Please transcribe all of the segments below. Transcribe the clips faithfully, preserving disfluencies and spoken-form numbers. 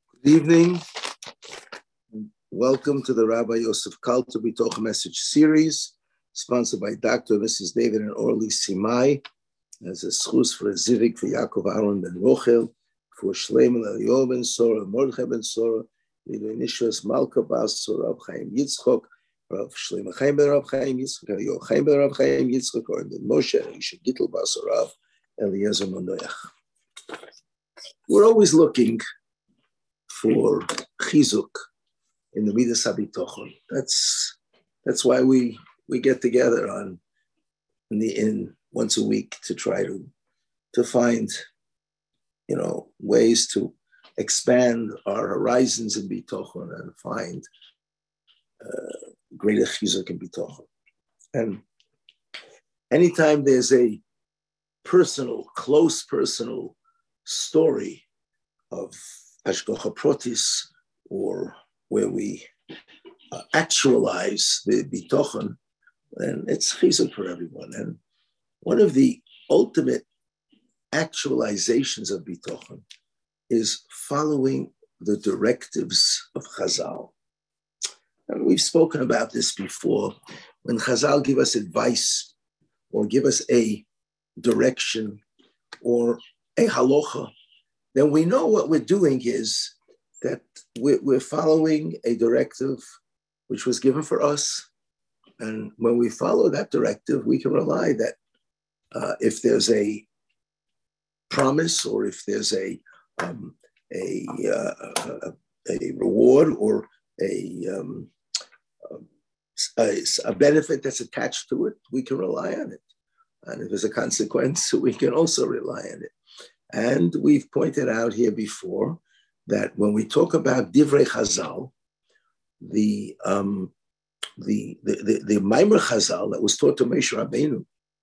Good evening. Welcome to the Rabbi Yosef Kalter B'toch Message Series, sponsored by Doctor and Missus David and Orly Simai, as a schus for a zivik for Yaakov Aaron ben Rochel, for Shleiman Eliyahu ben Sora, Mordechai ben Sora, Lilu Nishras Malka Bas Sora, Rav Chaim Yitzchok, Rav Shleiman Chaim ben Rav Chaim Yitzchok, Eliyahu Chaim ben Rav Chaim Yitzchok, or ben Moshe, and Yisha Gittel Bas Rav Eliezer Monoyach. We're always looking for chizuk in the Midas HaBitochon. That's that's why we we get together on in the in once a week to try to to find you know ways to expand our horizons in Bitochon and find uh, greater chizuk in Bitochon. And anytime there's a personal, close personal story of Hashgacha Protis, or where we uh, actualize the Bitochon, and it's chizuk for everyone. And one of the ultimate actualizations of Bitochon is following the directives of Chazal. And we've spoken about this before. When Chazal give us advice or give us a direction or a halacha, then we know what we're doing is that we're, we're following a directive which was given for us. And when we follow that directive, we can rely that uh, if there's a promise or if there's a um, a, uh, a, a reward or a, um, a, a benefit that's attached to it, we can rely on it. And if there's a consequence, we can also rely on it. And we've pointed out here before that when we talk about Divrei Chazal, the um, the the the, the Maimer Chazal that was taught to Moshe Rabbeinu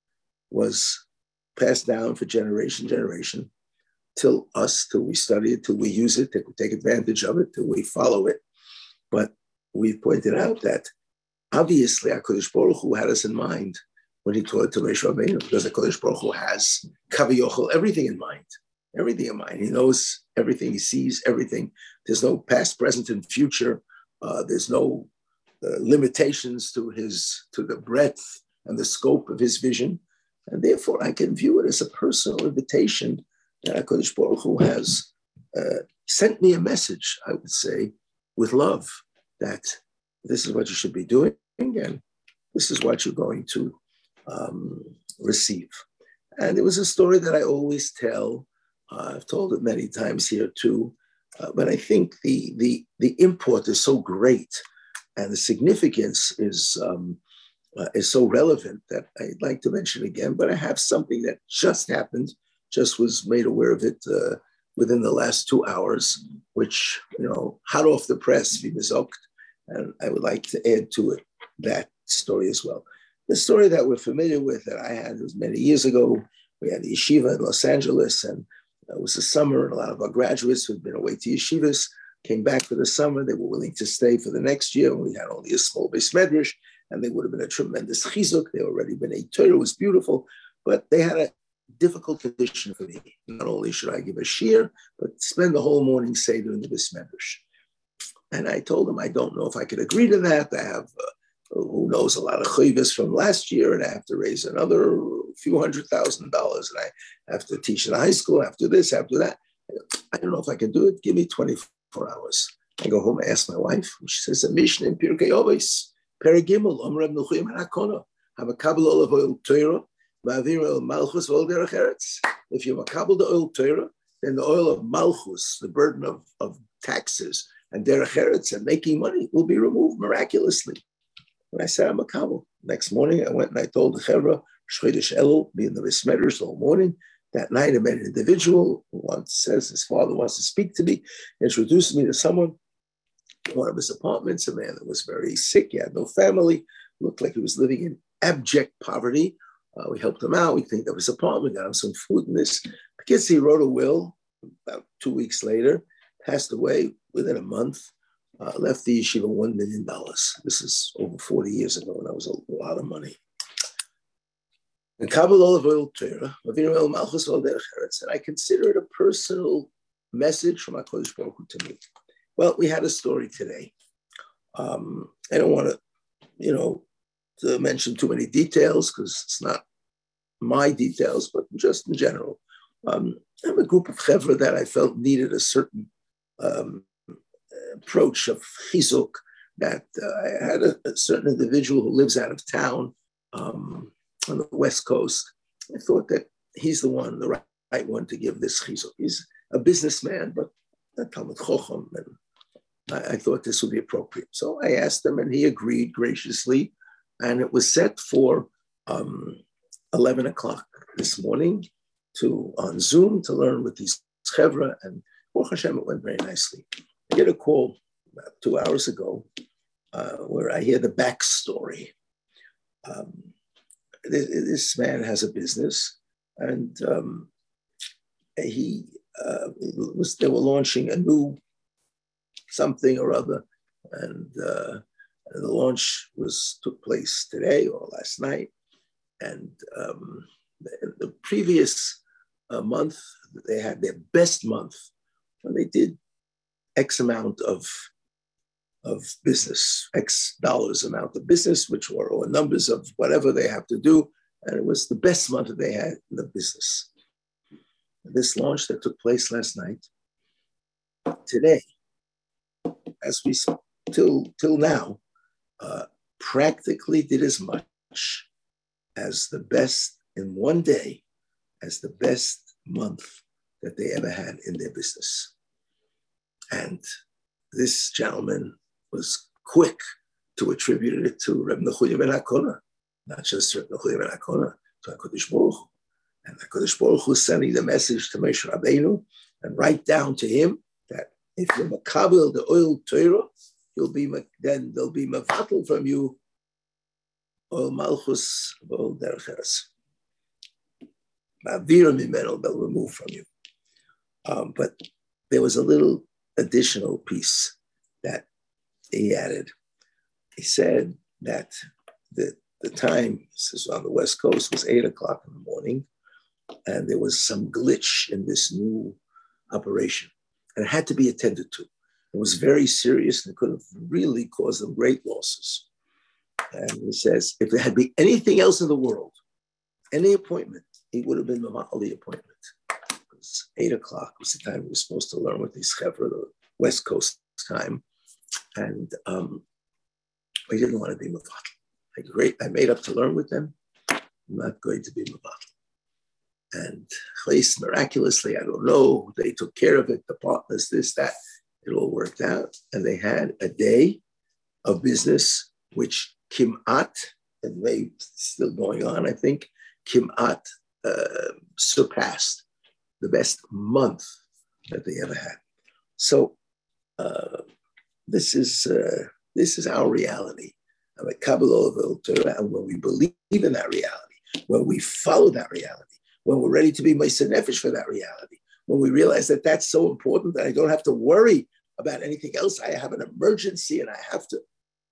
was passed down for generation generation till us, till we study it, till we use it, till we take advantage of it, till we follow it. But we've pointed out that obviously HaKadosh Baruch Hu had us in mind when he taught it to Moshe Rabbeinu, because HaKadosh Baruch Hu has Kaviyochel, everything in mind, everything in mind. He knows everything, he sees everything. There's no past, present, and future. Uh, there's no uh, limitations to his, to the breadth and the scope of his vision. And therefore, I can view it as a personal invitation that HaKadosh Baruch Hu has uh, sent me a message, I would say, with love, that this is what you should be doing, and this is what you're going to Um, receive. And it was a story that I always tell. Uh, I've told it many times here too, uh, but I think the the the import is so great, and the significance is um, uh, is so relevant that I'd like to mention again. But I have something that just happened, just was made aware of it uh, within the last two hours, which you know, hot off the press, and I would like to add to it that story as well. The story that we're familiar with that I had was many years ago. We had the yeshiva in Los Angeles, and it was the summer, and a lot of our graduates who had been away to yeshivas came back for the summer. They were willing to stay for the next year. We had only a small beis medrash, and they would have been a tremendous chizuk. They already been a Torah, it was beautiful, but they had a difficult condition for me. Not only should I give a shiur, but spend the whole morning seder in the beis medrash. And I told them, I don't know if I could agree to that. I have uh, who knows, a lot of chayvus from last year, and I have to raise another few hundred thousand dollars, and I have to teach in the high school, after this, after that. I don't know if I can do it. Give me twenty-four hours. I go home, I ask my wife, she says, a mission in Pirkei Avos, Perigimel, Omrem Nuchim HaKona, have a kabel olive oil Torah, Ma'avir oil Malchus, Oil Derech Eretz. If you makabel the oil Torah, then the oil of Malchus, the burden of, of taxes and Derech Eretz and making money, will be removed miraculously. And I said, I'm a kabel. Next morning, I went and I told the Chevra, Shchodesh Elul, be in the beis medrash the whole morning. That night, I met an individual who wants, says his father wants to speak to me, introduced me to someone in one of his apartments, a man that was very sick, he had no family, looked like he was living in abject poverty. Uh, we helped him out. We cleaned up his apartment, got him some food and this. Because he wrote a will about two weeks later, passed away within a month. Uh, left the yeshiva one million dollars. This is over forty years ago, and that was a lot of money. And Kabbalah of Oil Torah, and I consider it a personal message from HaKadosh Baruch Hu to me. Well, we had a story today. Um, I don't want to, you know, to mention too many details because it's not my details, but just in general. Um, I have a group of chevra that I felt needed a certain um, approach of chizuk, that uh, I had a, a certain individual who lives out of town um, on the West Coast. I thought that he's the one, the right, right one to give this chizuk. He's a businessman, but a Talmud Chochem, and I, I thought this would be appropriate. So I asked him, and he agreed graciously, and it was set for um, eleven o'clock this morning to on Zoom to learn with these chevra, and Baruch Hashem, it went very nicely. I get a call about two hours ago uh, where I hear the backstory. Um, this, this man has a business, and um, he uh, was. They were launching a new something or other, and uh, the launch was took place today or last night. And um, the, the previous uh, month, they had their best month when they did X amount of, of business, X dollars amount of business, which were or numbers of whatever they have to do. And it was the best month that they had in the business. This launch that took place last night, today, as we saw, till, till now, uh, practically did as much as the best in one day, as the best month that they ever had in their business. And this gentleman was quick to attribute it to Reb Nechunya ben Hakona, not just Reb Nechunya ben Hakona, to HaKadosh Baruch Hu. And HaKadosh Baruch Hu sending the message to Moshe Rabbeinu and write down to him that if you're makabel the oil Torah, you'll be then there'll be mavatl from you oil malchus oil derech eretz. Ma'avira mimeno, they'll remove from you. Um, but there was a little additional piece that he added. He said that the the time, this is on the West Coast, was eight o'clock in the morning, and there was some glitch in this new operation, and it had to be attended to. It was very serious, and it could have really caused them great losses. And he says, if there had been anything else in the world, any appointment, he would have been the appointment. Because eight o'clock was the time we were supposed to learn with these chevra, the West Coast time, and um, we didn't want to be mavatl. I great, I made up to learn with them. I'm not going to be mavatl. And at least miraculously, I don't know, they took care of it, the partners, this, that, it all worked out. And they had a day of business, which Kimat, and they still going on, I think, Kimat uh, surpassed the best month that they ever had. So uh, this is uh, this is our reality. I'm a Kabbalah of Torah, and when we believe in that reality, when we follow that reality, when we're ready to be Meiser Nefesh for that reality, when we realize that that's so important that I don't have to worry about anything else, I have an emergency and I have to.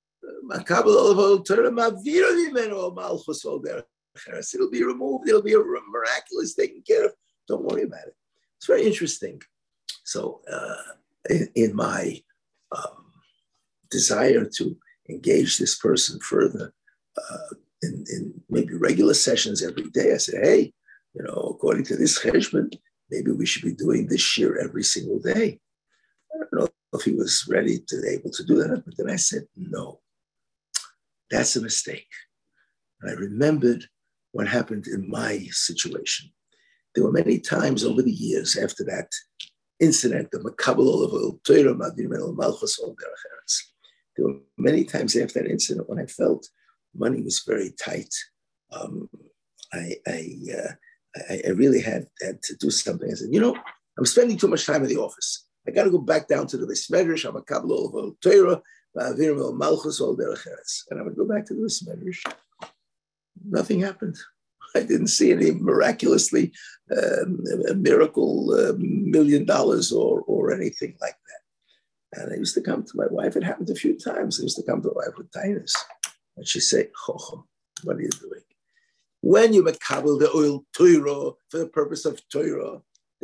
It'll be removed. It'll be a miraculous taken care of. Don't worry about it. It's very interesting. So, uh, in, in my um, desire to engage this person further uh, in, in maybe regular sessions every day, I said, hey, you know, according to this cheshbon, maybe we should be doing this year every single day. I don't know if he was ready to able to do that, but then I said, no, that's a mistake. And I remembered what happened in my situation. There were many times over the years after that incident, the Makabel of Torah, Malchus, there were many times after that incident when I felt money was very tight. Um, I, I, uh, I, I really had, had to do something. I said, you know, I'm spending too much time in the office. I got to go back down to the Beis Medrash. I'm a Kabbalah of Torah, Malchus, all derech eretz. And I would go back to the Beis Medrash. Nothing happened. I didn't see any miraculously um, a miracle uh, million dollars or or anything like that. And I used to come to my wife. It happened a few times. I used to come to my wife with tinnitus, and she'd say, "Chochem, what are you doing? When you makabel the oil Torah for the purpose of Torah, then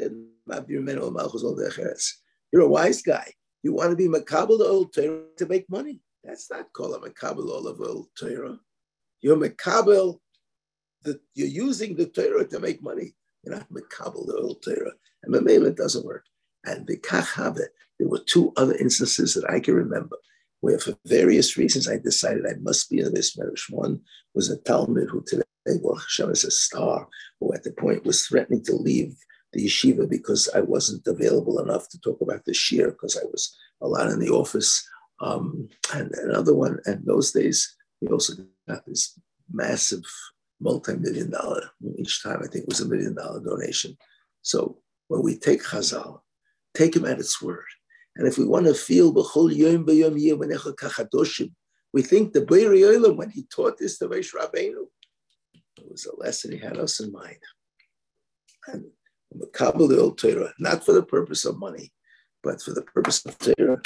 You're a wise guy. You want to be makabel ol Torah to make money. That's not called a makabel ol Torah. You're makabel, that you're using the Torah to make money. You're not makabel ol Torah. And Mamela, it doesn't work. And B'kach have, there were two other instances that I can remember where for various reasons I decided I must be in this Medrash. One was a Talmud who today, well, Hashem is a star, who at the point was threatening to leave the yeshiva because I wasn't available enough to talk about the shir because I was a lot in the office. Um, and another one, and those days, we also got this massive multi-million dollar, each time I think it was a million dollar donation. So when we take Chazal, take him at its word. And if we want to feel b'chol yom b'yom yeh v'necha kachadoshim, we think the Beirei Olam, when he taught this to Moshe Rabbeinu, it was a lesson he had us in mind. And Makabel the old Torah, not for the purpose of money, but for the purpose of Torah.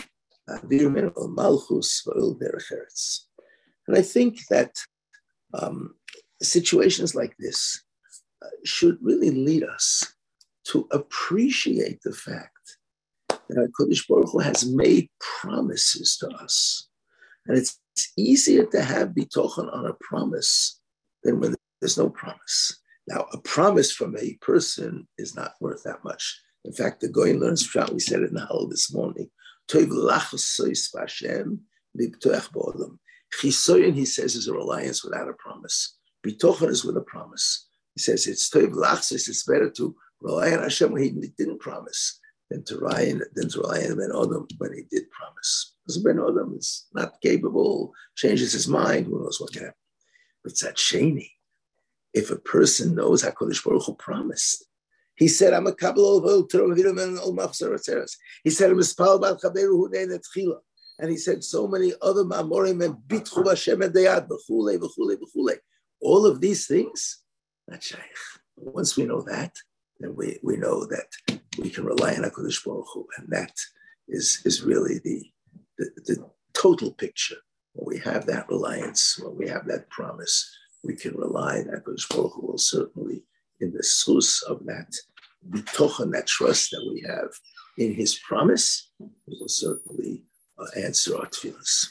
And I think that um, situations like this uh, should really lead us to appreciate the fact that HaKadosh Baruch Hu has made promises to us. And it's, it's easier to have bitochen on a promise than when there's no promise. Now, a promise from a person is not worth that much. In fact, the Goyen learns Pshat, we said it in the Hallel this morning, Chisoyin, he says, is a reliance without a promise. Bitochen is with a promise. He says it's Toiv Lachsos, it's better to rely on Hashem when he didn't promise than to rely on, than to rely on Ben Odom when he did promise. Because Ben Odom is not capable, changes his mind, who knows what can happen. But it's that sheni. If a person knows HaKadosh Baruch Hu promised, he said, I'm a kabel of Torah, he said, I'm a spal bal chaberu hu ne'en etchila. And he said so many other ma'amorim and bitchu Hashem and deyad, v'chule, v'chule, v'chule. All of these things, not shaykh. Once we know that, then we, we know that we can rely on HaKadosh Baruch Hu, and that is, is really the, the, the total picture. When we have that reliance, when we have that promise, we can rely on HaKadosh Baruch Hu will certainly, in the source of that bitochen, that trust that we have in his promise, he will certainly uh, answer our tefillas.